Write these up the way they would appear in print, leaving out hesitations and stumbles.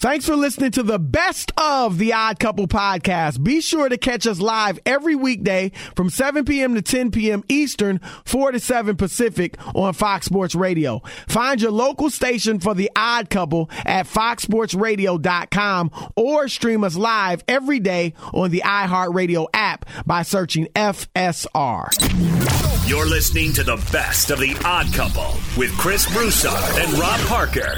Thanks for listening to the best of the Odd Couple podcast. Be sure to catch us live every weekday from 7 p.m. to 10 p.m. Eastern, 4 to 7 Pacific on Fox Sports Radio. Find your local station for the Odd Couple at foxsportsradio.com or stream us live every day on the iHeartRadio app by searching FSR. You're listening to the best of the Odd Couple with Chris Broussard and Rob Parker.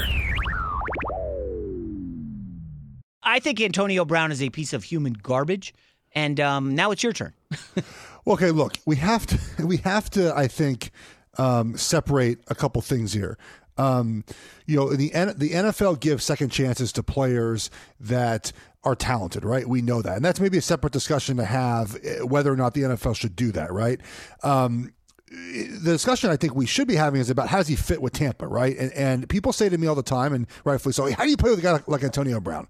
I think Antonio Brown is a piece of human garbage, and now it's your turn. Okay, look, we have to. I think separate a couple things here. The NFL gives second chances to players that are talented, right? We know that, and that's maybe a separate discussion to have whether or not the NFL should do that, right? The discussion I think we should be having is about how does he fit with Tampa, right? And people say to me all the time, and rightfully so, how do you play with a guy like Antonio Brown?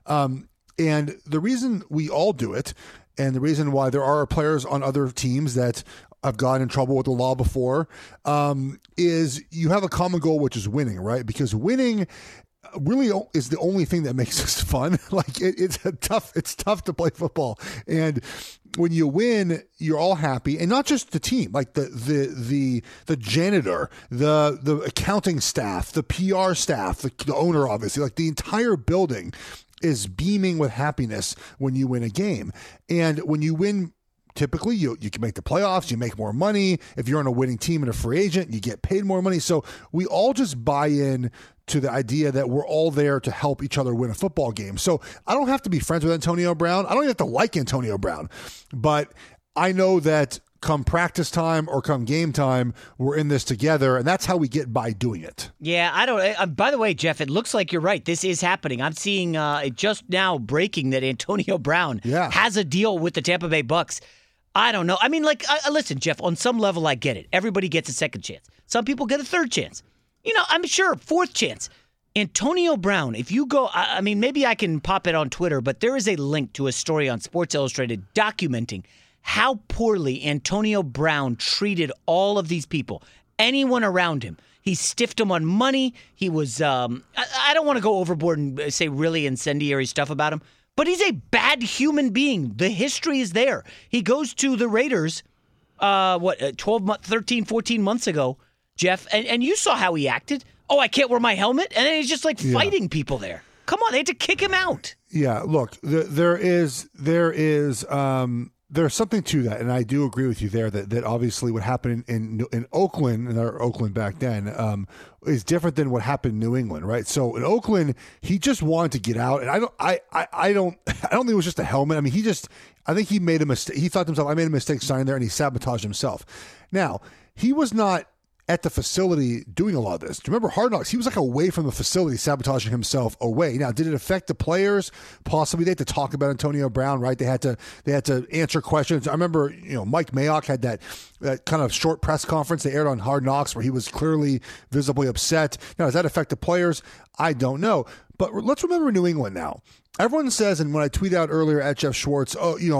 And the reason we all do it, and the reason why there are players on other teams that have gotten in trouble with the law before, is you have a common goal, which is winning, right? Because winning really is the only thing that makes this fun. Like it's tough to play football, and when you win, you're all happy, and not just the team, like the janitor, the accounting staff, the PR staff, the owner, obviously, like the entire building is beaming with happiness when you win a game. And when you win, typically you can make the playoffs, you make more money. If you're on a winning team and a free agent, you get paid more money. So we all just buy in to the idea that we're all there to help each other win a football game. So I don't have to be friends with Antonio Brown. I don't even have to like Antonio Brown. But I know that come practice time or come game time, we're in this together, and that's how we get by doing it. Yeah, I don't. By the way, Jeff, it looks like you're right. This is happening. I'm seeing it just now breaking that Antonio Brown has a deal with the Tampa Bay Bucks. I don't know. I mean, listen, Jeff, on some level, I get it. Everybody gets a second chance. Some people get a third chance. I'm sure fourth chance. Antonio Brown, if you go, I mean, maybe I can pop it on Twitter, but there is a link to a story on Sports Illustrated documenting how poorly Antonio Brown treated all of these people, anyone around him. He stiffed them on money. He was, I don't want to go overboard and say really incendiary stuff about him, but he's a bad human being. The history is there. He goes to the Raiders, 13, 14 months ago, Jeff, and you saw how he acted. Oh, I can't wear my helmet? And then he's just fighting people there. Come on, they had to kick him out. Yeah, look, there's something to that, and I do agree with you there that obviously what happened in Oakland, or Oakland back then, is different than what happened in New England, right? So in Oakland, he just wanted to get out, and I don't think it was just a helmet. I mean, I think he made a mistake. He thought to himself, I made a mistake signing there, and he sabotaged himself. Now, he was not at the facility doing a lot of this. Do you remember Hard Knocks? He was away from the facility, sabotaging himself away. Now, did it affect the players? Possibly. They had to talk about Antonio Brown, right? They had to answer questions. I remember, Mike Mayock had that kind of short press conference they aired on Hard Knocks where he was clearly visibly upset. Now, does that affect the players? I don't know. But let's remember New England now. Everyone says, and when I tweeted out earlier at Jeff Schwartz,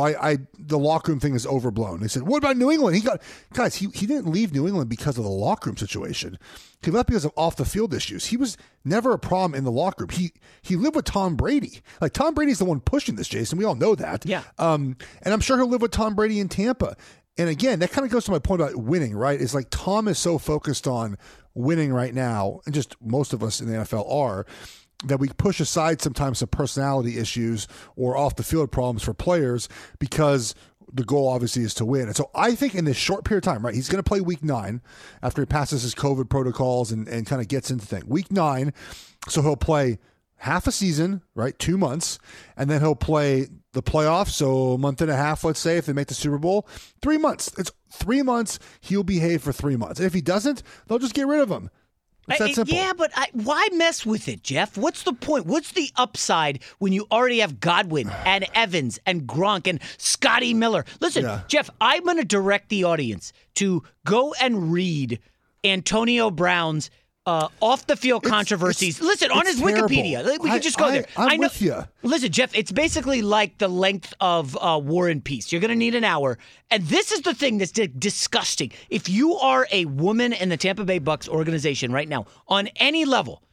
the locker room thing is overblown. They said, what about New England? He didn't leave New England because of the locker room situation. He left because of off the field issues. He was never a problem in the locker room. He lived with Tom Brady. Tom Brady's the one pushing this, Jason. We all know that. Yeah. And I'm sure he'll live with Tom Brady in Tampa. And again, that kind of goes to my point about winning, right? It's like Tom is so focused on winning right now, and just most of us in the NFL are, that we push aside sometimes some personality issues or off the field problems for players because the goal obviously is to win. And so I think in this short period of time, right, he's going to play week 9 after he passes his COVID protocols and kind of gets into things. Week 9, so he'll play half a season, right, 2 months, and then he'll play the playoffs, so a month and a half, let's say, if they make the Super Bowl, 3 months. It's 3 months, he'll behave for 3 months. And if he doesn't, they'll just get rid of him. It's that simple. Yeah, but why mess with it, Jeff? What's the point? What's the upside when you already have Godwin and Evans and Gronk and Scotty Miller? Listen, Jeff, I'm going to direct the audience to go and read Antonio Brown's off-the-field controversies. Listen, on his terrible. Wikipedia. We can just go there. I'm with you. Listen, Jeff, it's basically like the length of War and Peace. You're going to need an hour. And this is the thing that's disgusting. If you are a woman in the Tampa Bay Bucks organization right now, on any level,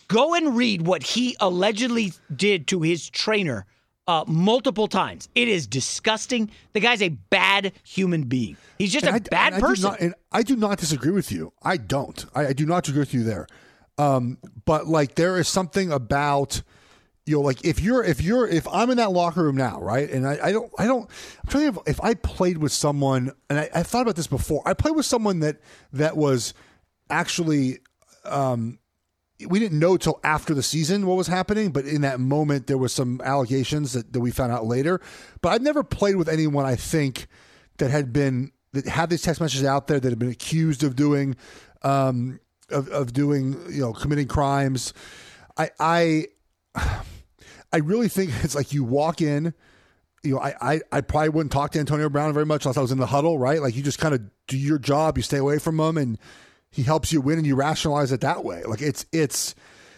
Go and read what he allegedly did to his trainer multiple times. It is disgusting. The guy's a bad human being. He's just a bad person. I do not disagree with you. I don't. I do not agree with you there. But like there is something about, like if I'm in that locker room now, right? And I'm trying to think if I played with someone, and I thought about this before. I played with someone that was actually, we didn't know till after the season what was happening, but in that moment there was some allegations that we found out later. But I've never played with anyone, I think, that had these text messages out there that had been accused of doing, committing crimes. I really think it's like you walk in, I probably wouldn't talk to Antonio Brown very much unless I was in the huddle, right? Like you just kind of do your job, you stay away from him, and he helps you win, and you rationalize it that way. Like it's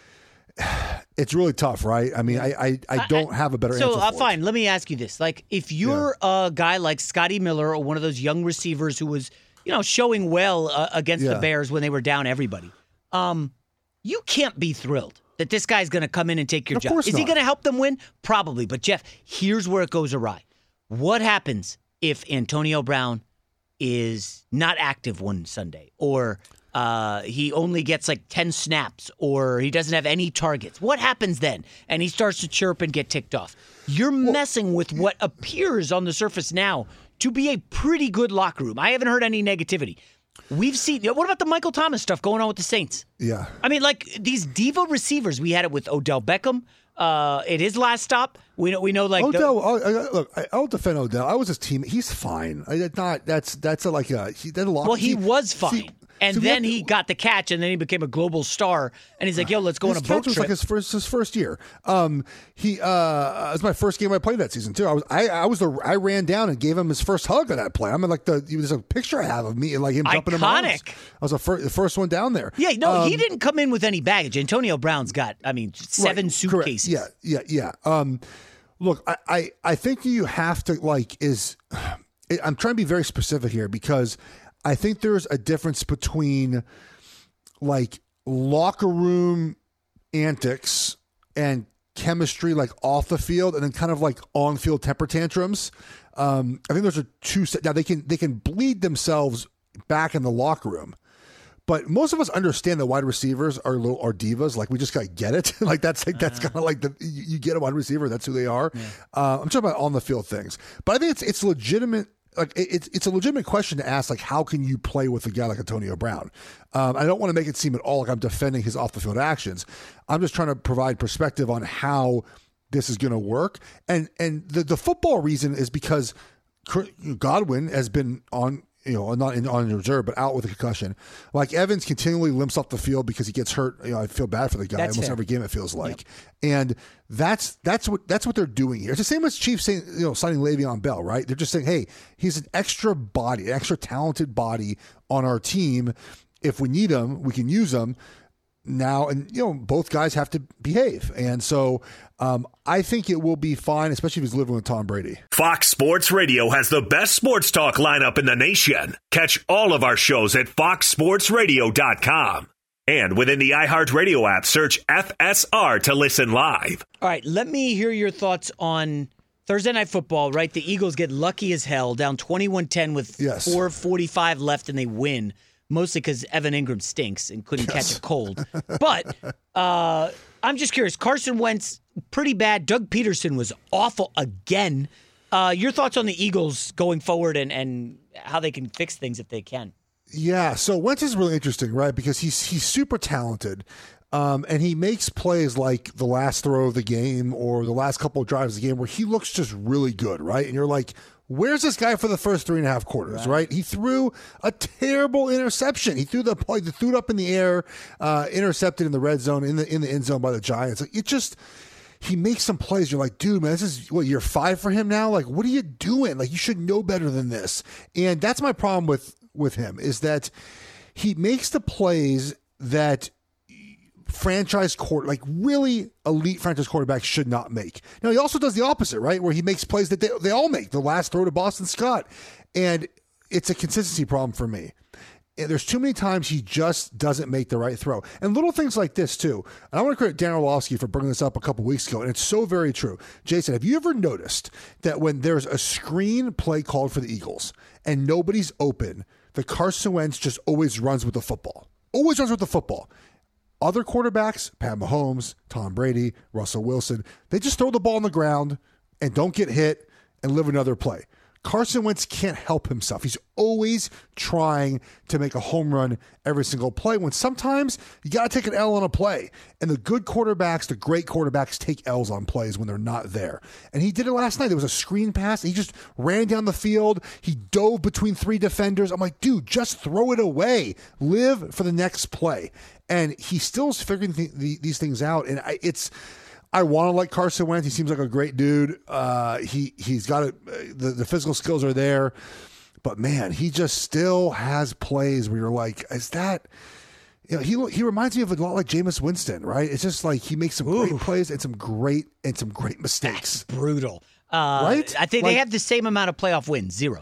really tough, right? I mean, I don't have a better answer for fine, let me ask you this. Like if you're a guy like Scotty Miller or one of those young receivers who was, showing well against the Bears when they were down everybody, you can't be thrilled that this guy's going to come in and take your job. Is he going to help them win? Probably. But, Jeff, here's where it goes awry. What happens if Antonio Brown is not active one Sunday, or he only gets like 10 snaps, or he doesn't have any targets? What happens then? And he starts to chirp and get ticked off. You're messing with what appears on the surface now to be a pretty good locker room. I haven't heard any negativity. We've seen. What about the Michael Thomas stuff going on with the Saints? Yeah. I mean, like these diva receivers. We had it with Odell Beckham at his last stop. We know like Odell. Look, I'll defend Odell. I was his team. He's fine. That's a lot. Well, he was fine. And then he got the catch, and then he became a global star. And he's like, "Yo, let's go on a boat trip." Was like his first year. It was my first game I played that season too. I ran down and gave him his first hug on that play. I mean, like there's a picture I have of me and like him jumping in my arms. I was the first one down there. Yeah, no, he didn't come in with any baggage. Antonio Brown's got, 7 suitcases. Correct. Yeah. Look, I think you have to I'm trying to be very specific here because I think there's a difference between like locker room antics and chemistry, like off the field, and then kind of like on field temper tantrums. I think those are two. Now they can bleed themselves back in the locker room, but most of us understand that wide receivers are divas. Like we just gotta get it. That's kind of like you get a wide receiver. That's who they are. Yeah. I'm talking about on the field things, but I think it's legitimate. Like it's a legitimate question to ask, like, how can you play with a guy like Antonio Brown? I don't want to make it seem at all like I'm defending his off the field actions. I'm just trying to provide perspective on how this is going to work. And the football reason is because Godwin has been on, not on reserve, but out with a concussion. Like Evans continually limps off the field because he gets hurt. I feel bad for the guy. That's almost fair. Every game it feels like, and that's what they're doing here. It's the same as Chiefs saying, signing Le'Veon Bell, right? They're just saying, hey, he's an extra body, an extra talented body on our team. If we need him, we can use him now. And both guys have to behave, and so I think it will be fine, especially if he's living with Tom Brady. Fox Sports Radio has the best sports talk lineup in the nation. Catch all of our shows at foxsportsradio.com. And within the iHeartRadio app, search FSR to listen live. All right, let me hear your thoughts on Thursday Night Football, right? The Eagles get lucky as hell, down 21-10 with 4:45 left, and they win, mostly because Evan Ingram stinks and couldn't catch a cold. But I'm just curious. Carson Wentz, pretty bad. Doug Peterson was awful again. Your thoughts on the Eagles going forward and how they can fix things if they can? Yeah, so Wentz is really interesting, right? Because he's super talented, and he makes plays like the last throw of the game or the last couple of drives of the game where he looks just really good, right? And you're like, where's this guy for the first 3.5 quarters, right? He threw a terrible interception. He threw it up in the air, intercepted in the red zone, in the end zone by the Giants. Like, he makes some plays. You're like, dude, man, this is year 5 for him now? Like, what are you doing? Like, you should know better than this. And that's my problem with him, is that he makes the plays that really elite franchise quarterbacks should not make. Now, he also does the opposite, right? Where he makes plays that they all make. The last throw to Boston Scott. And it's a consistency problem for me. there's too many times he just doesn't make the right throw. And little things like this, too. And I want to credit Dan Orlovsky for bringing this up a couple weeks ago, and it's so very true. Jason, have you ever noticed that when there's a screen play called for the Eagles and nobody's open, the Carson Wentz just always runs with the football? Always runs with the football. Other quarterbacks, Pat Mahomes, Tom Brady, Russell Wilson, they just throw the ball on the ground and don't get hit and live another play. Carson Wentz can't help himself. He's always trying to make a home run every single play, when sometimes you got to take an L on a play. And the good quarterbacks, the great quarterbacks, take L's on plays when they're not there. And he did it last night. There was a screen pass. He just ran down the field. He dove between 3 defenders. I'm like, dude, just throw it away. Live for the next play. And he still is figuring these things out. And I want to like Carson Wentz. He seems like a great dude. He's got it. The physical skills are there, but man, he just still has plays where you're like, is that? He reminds me of a lot like Jameis Winston, right? It's just like he makes some great plays and some great mistakes. That's brutal, right? I think they have the same amount of playoff wins, 0.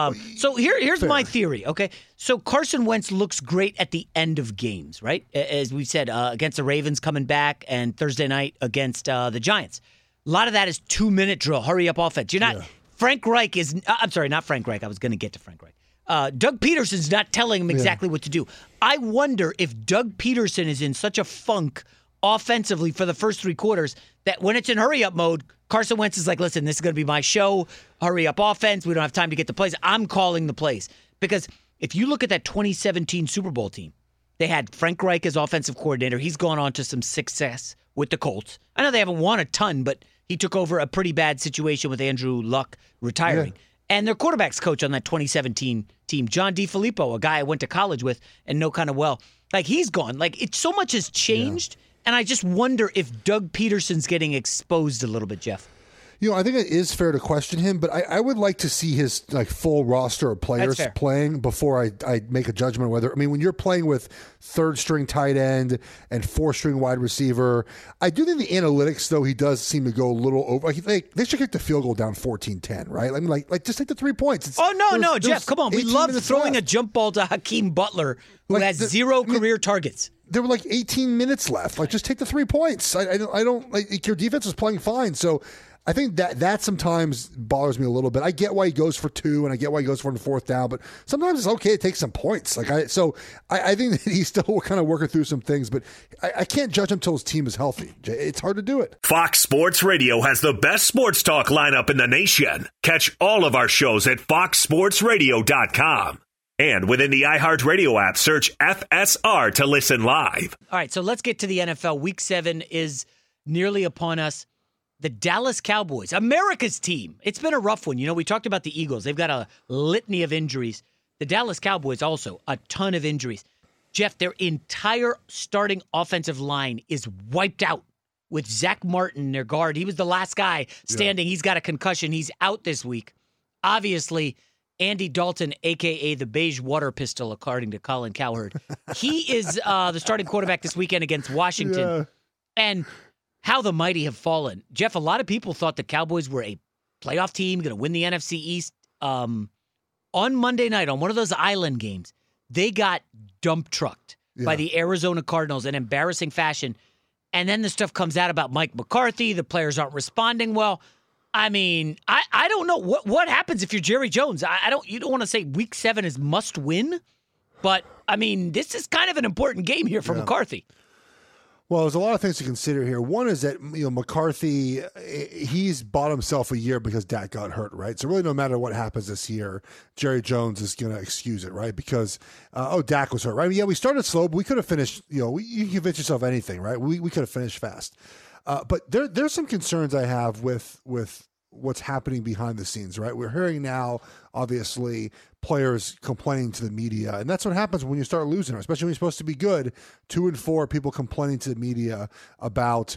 So here's fair. my theory, okay? So Carson Wentz looks great at the end of games, right? As we said, against the Ravens coming back and Thursday night against the Giants. A lot of that is 2-minute drill, hurry-up offense. You're not Frank Reich is – I'm sorry, not Frank Reich. I was going to get to Frank Reich. Doug Peterson's not telling him exactly what to do. I wonder if Doug Peterson is in such a funk offensively for the first 3 quarters that when it's in hurry-up mode, Carson Wentz is like, listen, this is going to be my show. Hurry up offense. We don't have time to get the plays. I'm calling the plays. Because if you look at that 2017 Super Bowl team, they had Frank Reich as offensive coordinator. He's gone on to some success with the Colts. I know they haven't won a ton, but he took over a pretty bad situation with Andrew Luck retiring. Yeah. And their quarterback's coach on that 2017 team, John DeFilippo, a guy I went to college with and know kind of well. Like, he's gone. Like, so much has changed. Yeah. And I just wonder if Doug Peterson's getting exposed a little bit, Jeff. I think it is fair to question him, but I would like to see his full roster of players playing before I make a judgment whether. I mean, when you're playing with 3rd-string tight end and 4th-string wide receiver, I do think the analytics, though, he does seem to go a little over. They should kick the field goal down 14-10, right? I mean, just take the 3 points. No, Jeff, come on. We love throwing a jump ball to Hakeem Butler, who has 0 career targets. There were 18 minutes left. Just take the 3 points. I don't your defense was playing fine, so. I think that sometimes bothers me a little bit. I get why he goes for 2, and I get why he goes for on 4th down, but sometimes it's okay to take some points. I think that he's still kind of working through some things, but I can't judge him until his team is healthy. It's hard to do it. Fox Sports Radio has the best sports talk lineup in the nation. Catch all of our shows at foxsportsradio.com. And within the iHeartRadio app, search FSR to listen live. All right, so let's get to the NFL. Week 7 is nearly upon us. The Dallas Cowboys, America's team. It's been a rough one. We talked about the Eagles. They've got a litany of injuries. The Dallas Cowboys also, a ton of injuries. Jeff, their entire starting offensive line is wiped out with Zach Martin, their guard. He was the last guy standing. Yeah. He's got a concussion. He's out this week. Obviously, Andy Dalton, a.k.a. the beige water pistol, according to Colin Cowherd. He is the starting quarterback this weekend against Washington. Yeah. And how the mighty have fallen. Jeff, a lot of people thought the Cowboys were a playoff team, going to win the NFC East. On Monday night, on one of those island games, they got dump trucked by the Arizona Cardinals in embarrassing fashion. And then the stuff comes out about Mike McCarthy. The players aren't responding well. I mean, I don't know what happens if you're Jerry Jones. You don't want to say Week 7 is must win, but I mean, this is kind of an important game here for McCarthy. Well, there's a lot of things to consider here. One is that McCarthy, he's bought himself a year because Dak got hurt, right? So really, no matter what happens this year, Jerry Jones is going to excuse it, right? Because Dak was hurt, right? I mean, we started slow, but we could have finished. You can convince yourself anything, right? We could have finished fast. But there's some concerns I have with what's happening behind the scenes, right? We're hearing now, obviously, players complaining to the media, and that's what happens when you start losing, especially when you're supposed to be good. 2-4, people complaining to the media about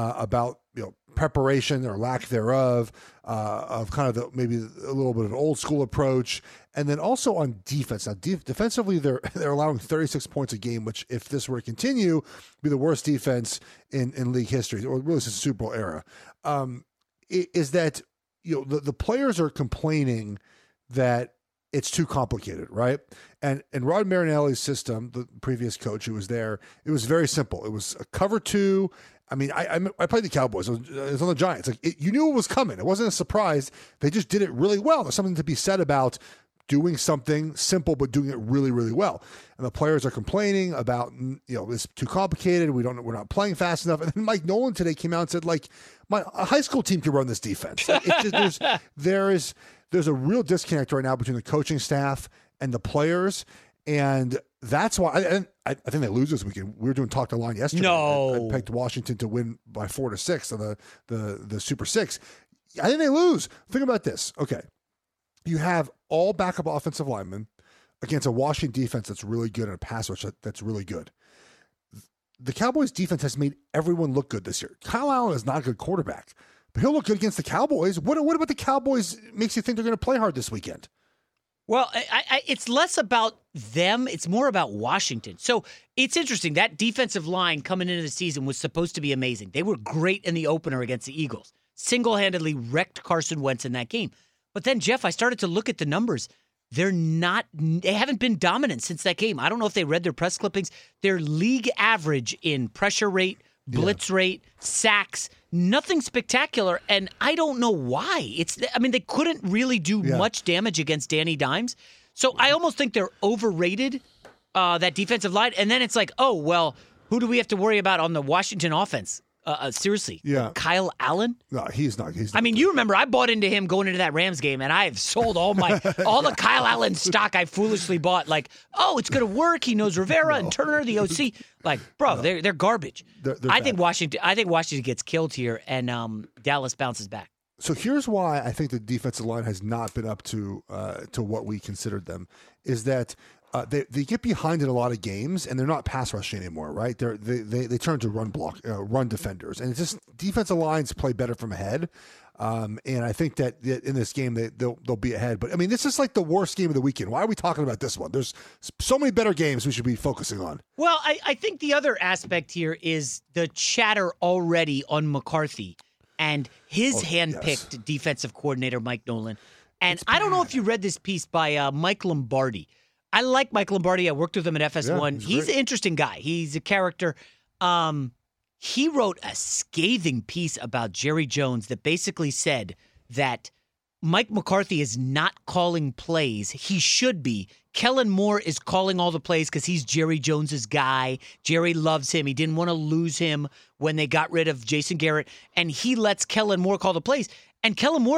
preparation or lack thereof, of kind of maybe a little bit of an old school approach, and then also on defense. Now, defensively, they're allowing 36 points a game, which, if this were to continue, would be the worst defense in league history, or really since the Super Bowl era. Is that the players are complaining that it's too complicated, right? And in Rod Marinelli's system, the previous coach who was there, it was very simple. It was a cover 2. I mean, I played the Cowboys. It was on the Giants. You knew it was coming. It wasn't a surprise. They just did it really well. There's something to be said about doing something simple but doing it really, really well. And the players are complaining about, it's too complicated. We're not playing fast enough. And then Mike Nolan today came out and said, a high school team can run this defense. It's just, there's a real disconnect right now between the coaching staff and the players. And that's why I think they lose this weekend. We were doing Talk to Line yesterday. No. I picked Washington to win by 4-6 on the Super 6. I think they lose. Think about this. Okay. You have all backup offensive linemen against a Washington defense that's really good and a pass rush that's really good. The Cowboys defense has made everyone look good this year. Kyle Allen is not a good quarterback, but he'll look good against the Cowboys. What about the Cowboys makes you think they're going to play hard this weekend? Well, it's less about them. It's more about Washington. So it's interesting. That defensive line coming into the season was supposed to be amazing. They were great in the opener against the Eagles. Single-handedly wrecked Carson Wentz in that game. But then, Jeff, I started to look at the numbers. They haven't been dominant since that game. I don't know if they read their press clippings. Their league average in pressure rate, blitz rate, sacks, nothing spectacular. And I don't know why. They couldn't really do much damage against Danny Dimes. So I almost think they're overrated, that defensive line. And then it's like, oh, well, who do we have to worry about on the Washington offense? Seriously, Kyle Allen? No, he's not. You remember I bought into him going into that Rams game, and I have sold all the Kyle Allen stock I foolishly bought. It's going to work. He knows Rivera and Turner, the OC. They're garbage. I think Washington gets killed here, and Dallas bounces back. So here's why I think the defensive line has not been up to what we considered them. Is that they get behind in a lot of games, and they're not pass rushing anymore, right? They turn to run defenders, and it's just defensive lines play better from ahead. And I think that in this game they'll be ahead. But this is like the worst game of the weekend. Why are we talking about this one? There's so many better games we should be focusing on. Well, I think the other aspect here is the chatter already on McCarthy and his handpicked defensive coordinator, Mike Nolan. And I don't know if you read this piece by Mike Lombardi. I like Mike Lombardi. I worked with him at FS1. He's an interesting guy. He's a character. He wrote a scathing piece about Jerry Jones that basically said that Mike McCarthy is not calling plays. He should be. Kellen Moore is calling all the plays because he's Jerry Jones's guy. Jerry loves him. He didn't want to lose him when they got rid of Jason Garrett, and he lets Kellen Moore call the plays. And Kellen Moore,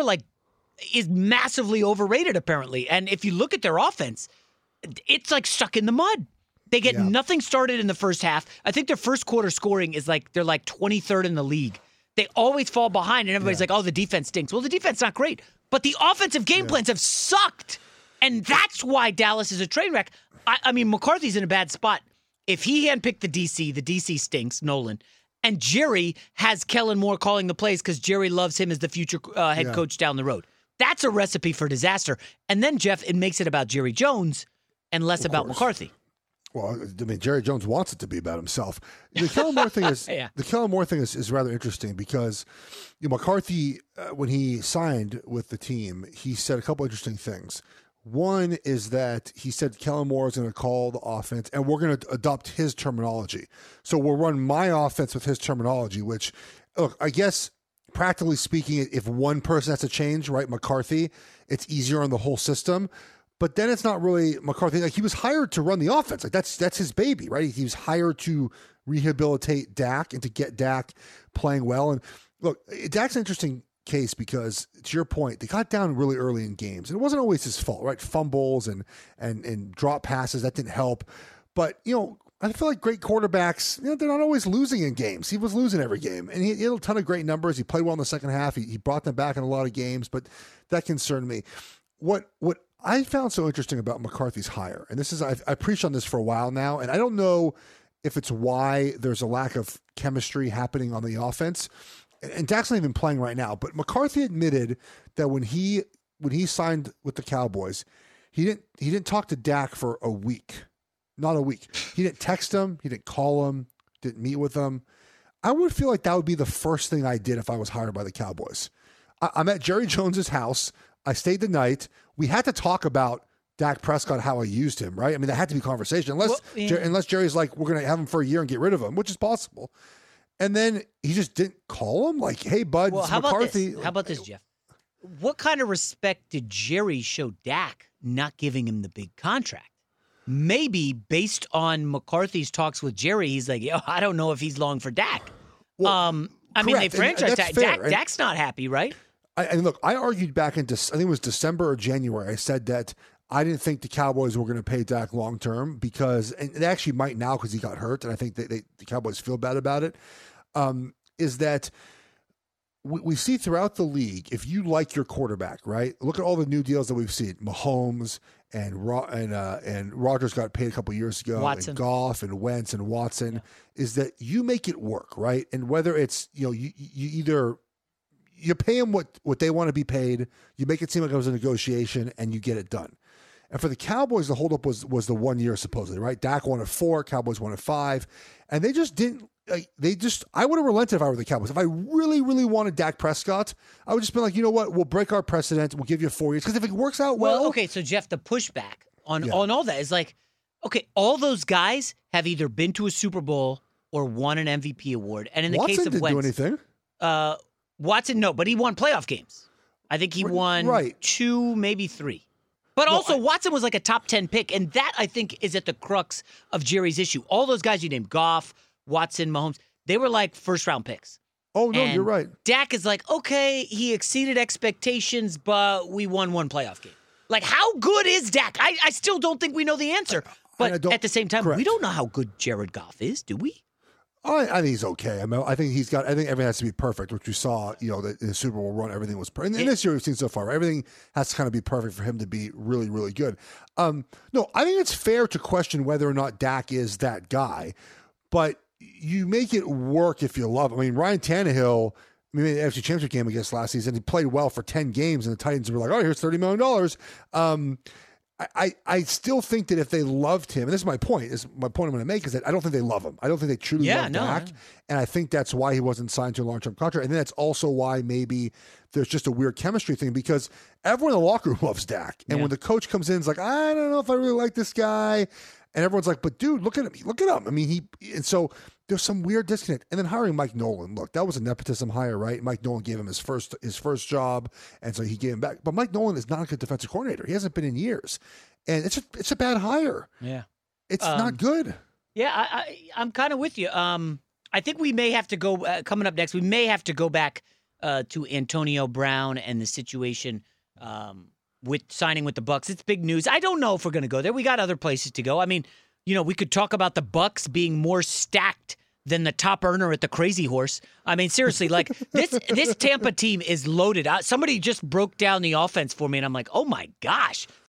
is massively overrated, apparently. And if you look at their offense, it's stuck in the mud. They get nothing started in the first half. I think their first quarter scoring is they're 23rd in the league. They always fall behind, and everybody's like, oh, the defense stinks. Well, the defense not great, but the offensive game plans have sucked. And that's why Dallas is a train wreck. McCarthy's in a bad spot. If he handpicked the DC stinks, Nolan. And Jerry has Kellen Moore calling the plays because Jerry loves him as the future head coach down the road. That's a recipe for disaster. And then, Jeff, it makes it about Jerry Jones and less about McCarthy. Well, Jerry Jones wants it to be about himself. The Kellen Moore thing is the Kellen Moore thing is rather interesting because McCarthy, when he signed with the team, he said a couple interesting things. One is that he said Kellen Moore is going to call the offense, and we're going to adopt his terminology. So we'll run my offense with his terminology. Which, look, I guess practically speaking, if one person has to change, right, McCarthy, it's easier on the whole system. But then it's not really McCarthy. He was hired to run the offense. That's his baby, right? He was hired to rehabilitate Dak and to get Dak playing well. And look, Dak's an interesting case because, to your point, they got down really early in games. And it wasn't always his fault, right? Fumbles and drop passes, that didn't help. But, I feel like great quarterbacks, they're not always losing in games. He was losing every game. And he had a ton of great numbers. He played well in the second half. He brought them back in a lot of games. But that concerned me. What I found so interesting about McCarthy's hire, and this is, I preached on this for a while now, and I don't know if it's why there's a lack of chemistry happening on the offense. And Dak's not even playing right now, but McCarthy admitted that when he signed with the Cowboys, he didn't talk to Dak for a week, not a week. He didn't text him, he didn't call him, didn't meet with him. I would feel like that would be the first thing I did if I was hired by the Cowboys. I'm at Jerry Jones's house. I stayed the night. We had to talk about Dak Prescott how I used him, right? I mean, that had to be conversation. Unless Jerry's like, we're going to have him for a year and get rid of him, which is possible. And then he just didn't call him like, hey, bud, it's McCarthy. How about this, Jeff? What kind of respect did Jerry show Dak not giving him the big contract? Maybe based on McCarthy's talks with Jerry, he's like, I don't know if he's long for Dak. Well, I mean, they franchised Dak. Dak's not happy, right? And look, I argued back in, I think it was December or January. I said that I didn't think the Cowboys were going to pay Dak long term because, and they actually might now because he got hurt, and I think the Cowboys feel bad about it. Is that we see throughout the league, if you like your quarterback, right? Look at all the new deals that we've seen. Mahomes and Rodgers got paid a couple years ago. Watson. And Goff and Wentz and Watson. Is that you make it work, right? And whether it's, you either you pay them what they want to be paid, you make it seem like it was a negotiation, and you get it done. And for the Cowboys, the holdup was the 1 year supposedly, right? Dak wanted 4, Cowboys wanted 5, and they just didn't. I would have relented if I were the Cowboys. If I really, really wanted Dak Prescott, I would just be like, you know what? We'll break our precedent. We'll give you 4 years. Because if it works out well. Okay, so Jeff, the pushback on all that is like, okay, all those guys have either been to a Super Bowl or won an MVP award. And in the case of didn't Wentz, do anything. Watson, no, but he won playoff games. I think he won 2, maybe 3. But also, Watson was like a top 10 pick, and that, I think, is at the crux of Jerry's issue. All those guys you named, Goff, Watson, Mahomes, they were like first-round picks. Oh, no, you're right. Dak is like, okay, he exceeded expectations, but we won 1 playoff game. Like, how good is Dak? I still don't think we know the answer. But at the same time, we don't know how good Jared Goff is, do we? I think he's okay. I mean, I think everything has to be perfect, which we saw, in the Super Bowl run, everything was perfect. And this year we've seen so far, right? Everything has to kind of be perfect for him to be really, really good. No, I think it's fair to question whether or not Dak is that guy, but you make it work if you love him. I mean, Ryan Tannehill, the AFC Championship game against last season, he played well for 10 games, and the Titans were like, oh, here's $30 million. I still think that if they loved him, and this is my point. I'm going to make is that I don't think they love him. I don't think they truly love Dak, and I think that's why he wasn't signed to a long-term contract. And then that's also why maybe there's just a weird chemistry thing because everyone in the locker room loves Dak, and when the coach comes in, it's like, I don't know if I really like this guy, and everyone's like, but dude, look at him. I mean, and so there's some weird disconnect. And then hiring Mike Nolan, look, that was a nepotism hire, right? Mike Nolan gave him his first job, and so he gave him back. But Mike Nolan is not a good defensive coordinator. He hasn't been in years, and it's a bad hire. Yeah, it's not good. Yeah, I'm kind of with you. I think we may have to go coming up next. We may have to go back to Antonio Brown and the situation with signing with the Bucs. It's big news. I don't know if we're going to go there. We got other places to go. I mean, we could talk about the Bucs being more stacked than the top earner at the Crazy Horse. I mean, seriously, like this Tampa team is loaded. Somebody just broke down the offense for me, and I'm like, oh my gosh,